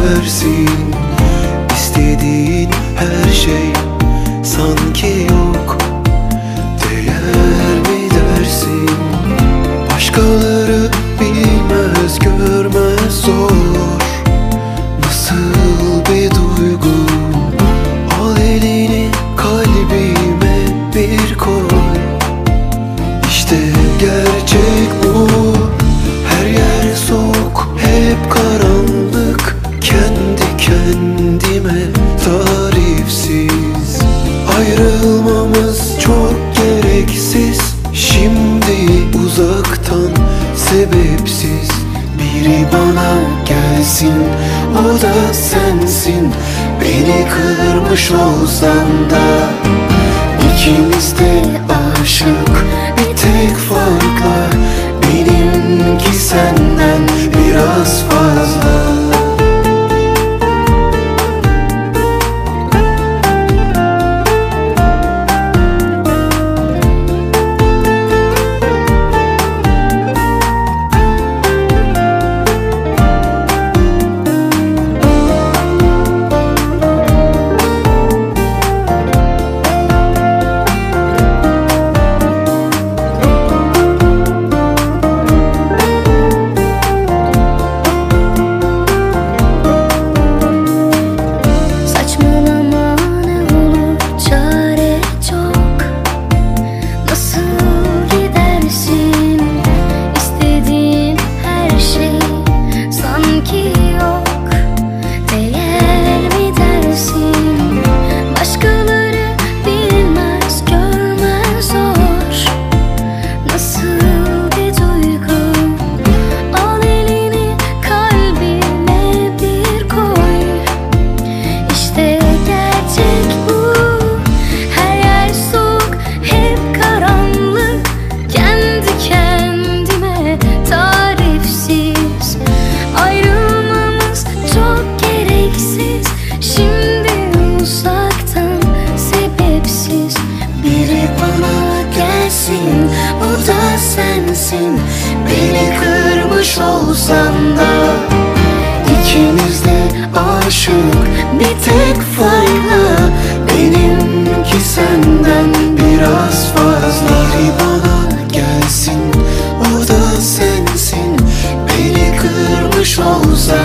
versin. İstediğin her şey sanki yok. Değer mi dersin? Başkaları bilmez, görmez, zor. Nasıl bir duygu? Al elini kalbime bir koy. İşte gerçek bu. Her yer soğuk, hep karanlık. Kendi kendime tarifsiz. Ayrılmamız çok gereksiz. Şimdi uzaktan sebepsiz. Biri bana gelsin, o da sensin. Beni kırmış olsan da İkimiz de aşık, bir tek farkla. Benimki senden biraz fazla. O da sensin. Beni kırmış olsan da İkimiz de aşık, bir tek farkla. Benimki senden biraz fazla. Biri bana gelsin, o da sensin. Beni kırmış olsan